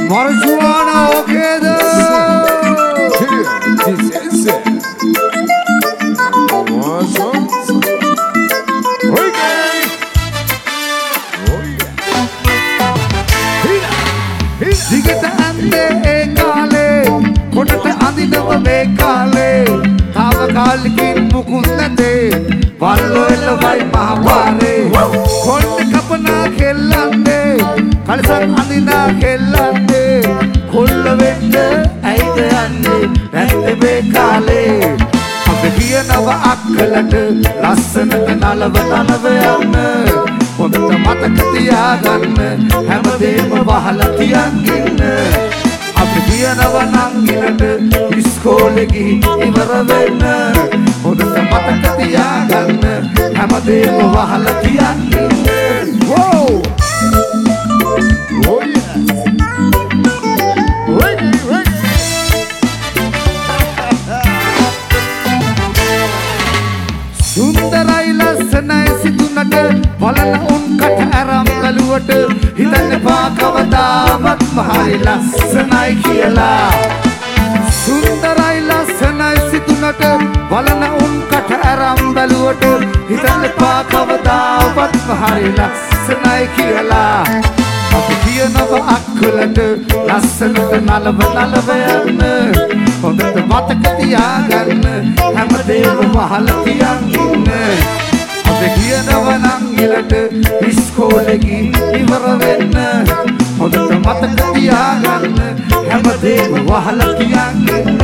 Marijuana, okay though. This is it. Awesome. Okay. Oh yeah. Digata ande ekale, kodata andinava mekale. Tava kalikin mukunnate, pallo ellavai mahapare. Konne kapana khellande, kalisan andina khellande. Kolla vende aide ande, natte bekale. Abe kiyanava akkalata, lassanata nalava nalava yanna. Hondata mataka tiyaganna, හැමදේම වහලා තියන් ඉන්න. අපි කියනවා නම් ඉන්නට ඉස්කෝලේ ගිහින් ඉවර වෙන්න. හොඳට මතක තියාගන්න, හැමදේම වහලා තියන් ඉන්න. Whoa! Oh yeah. සුන්දරයි ලස්සනයි සිතුනට බලන උන් කට අරම් ගලුවට හිතන්න එපා කවදාවත් මහරි ලස්සනයි කියලා. සුන්දරයි ලස්සනයි සිතුනට බලන උන් කට අරම් ගලුවට හිතන්න එපා කවදාවත් මහරි ලස්සනයි කියලා. අපි කියනවා අක්කලට ලස්සනට නලව නලව යන්න. හොඳට මතක තියාගන්න, හැමදේම වහලා තියන් ඉන්න. අපි කියනවා නම් ඉලට ඉස්කෝලේ ගිහින් ඉවර වෙන්න. හොඳට මතක තියාගන්න, හැමදේම වහලා තියන් ඉන්න.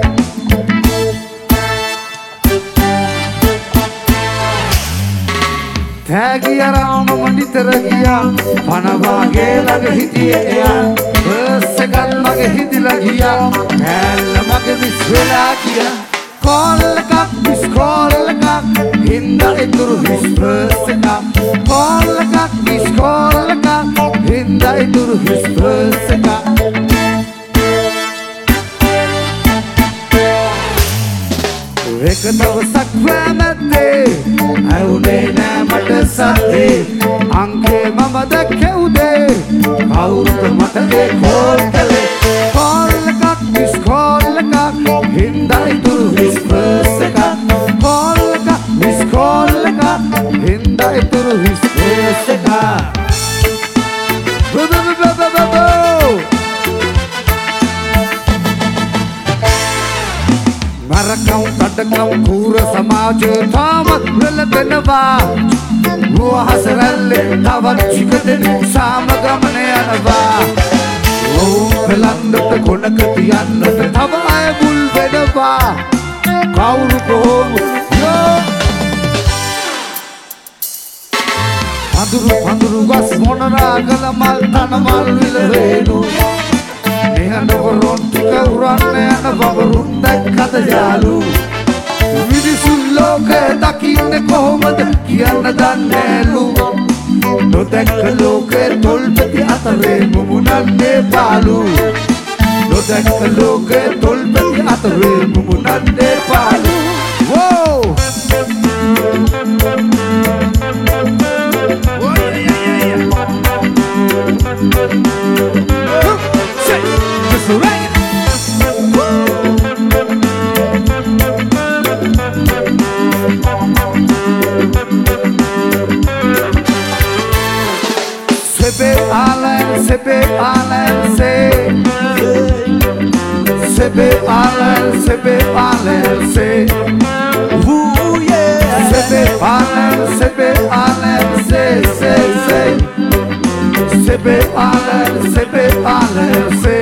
තෑගියරාම මඩිතර ගියා, පනවාගේ ළඟ හිටියේ එයා. බස් එකත් මගේ හිතිලා ගියා, හැල්ල මගේ මිස් වෙලා ගියා. කෝල් එකක් මිස් කෝල් එකක්, හින්දා ඉතුරු හිස් බස් එකක්. කෝල් එකක් මිස් කෝල් එකක්, හින්දා ඉතුරු හිස් බස් එකක්. එක දවසක් වැමැත්තේ ඇවුනේ නෑ මට සද්දේ. අංකේ මම දැක්කෙව්දේ, කවුරුද මට ඒ කෝල් කළේ. කෝල් එකක් මිස් කෝල් එකක්, හින්දා ඉතුරු හිස් බස් එකක්. කෝල් එකක් මිස් කෝල් එකක්, හින්දා ඉතුරු හිස් බස් එකක්. මරකම් කඩකම් කූර සමාජය තාමත් වෙලදෙනවා. රුවහස රැල්ලේ තවත් ටික දෙනෙක් සාමගමන යනවා. ඔවුන් පෙලන්නට කොනක තියන්නට තව අය මුල් වෙනවා. කවුරු කොහොම පඳුරු පඳුරු ගස් මොනරාගල මල් තන මල් විලරේනු. Rottika uranne yana babarun dakkada jaalu. Midisun loke dakinne kohomada kiyanna dannelu. Nodakka loke tolpati atare mumunanne paalu. Nodakka loke tolpati atare mumunanne paalu. Whoa! Right. Sebe Alan, Sebe Alan, say. Sebe Alan, Sebe Alan, say. Woo yeah. Sebe Alan, Sebe Alan, say, say, say. Sebe Alan, Sebe Alan, say.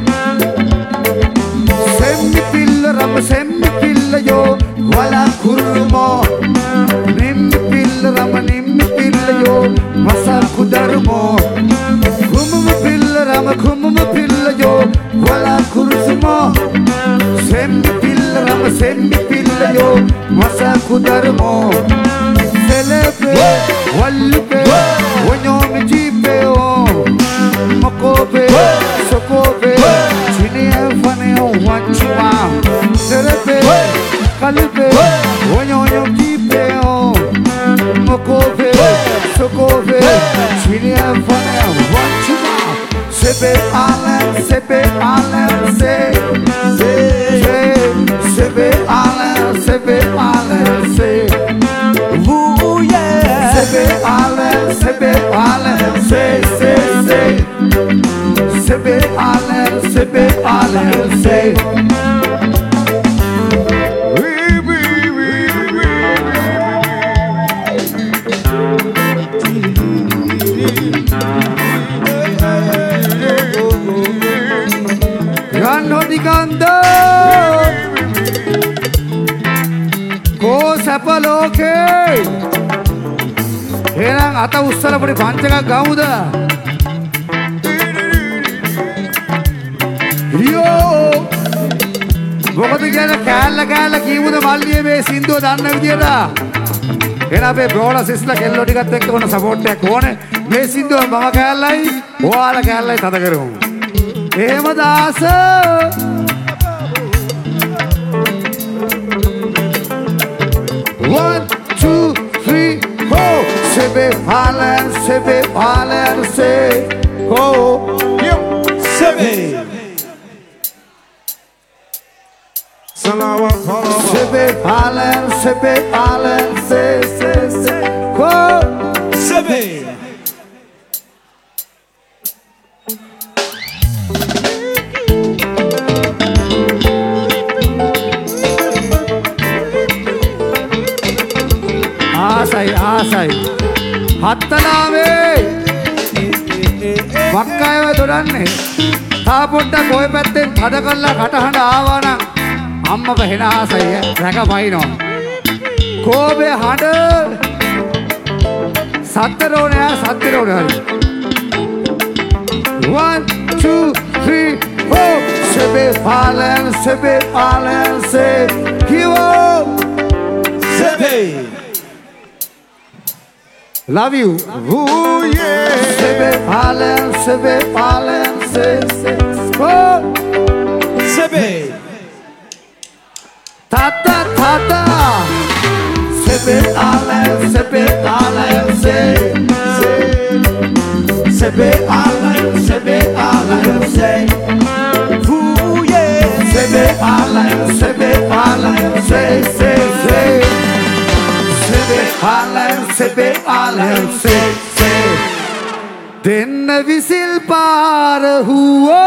Semmi pilla yo wala kurmo. Nimmi pilla rama nimmi pilla yo masa kudarmo. Kumma pilla rama kumma pilla yo wala kursmo. Semmi pilla rama semmi pilla yo masa kudarmo. Selepe walpe wonyomi jipe o makope sokope chine fane o wanchuma. Selepe kalpe wonyomi jipe o makope sokope chine fane o wanchuma. Sebe Alan, sebe ale se sebe ale sebe se Ooh yeah. sebe ale se sebe ale se Ganno di ganda Cosa paloke Erang ata ussala puri panchaka gamuda Yo මොකද කියන කෑල්ල කීමුද මල්ලියේ මේ සින්දුව දන්න විදියට එන අපේ බ්‍රෝලා සිස්ලා කෙල්ලෝ ටිකත් එක්ක මොන සපෝට් එකක් ඕනේ මේ සින්දුව මම කෑල්ලයි ඔයාලා කෑල්ලයි තද කරමු එහෙම දාස 1 2 3 4 sebe halen se ho Sebe. Salawa Kalawa. sebe halen se ho Sebe. ආසයි හත්තනාවේ වක්කායව දොඩන්නේ තා පොඩ්ඩක් ඔය පැත්තෙන් තද කළා කටහඬ ආවා නම් අම්මව හෙන ආසයි රැකපයින්නවා කෝබේ හඬ සත්තරෝනේ හරි 1 2 3 4 sebe halen se kiwo Sebe. Love you. Ooh yeah. Sebe halen se oh. Sebe. Tata sebe halen se sebe halen se Ooh yeah. sebe halen se sebe halen se Then visil par huo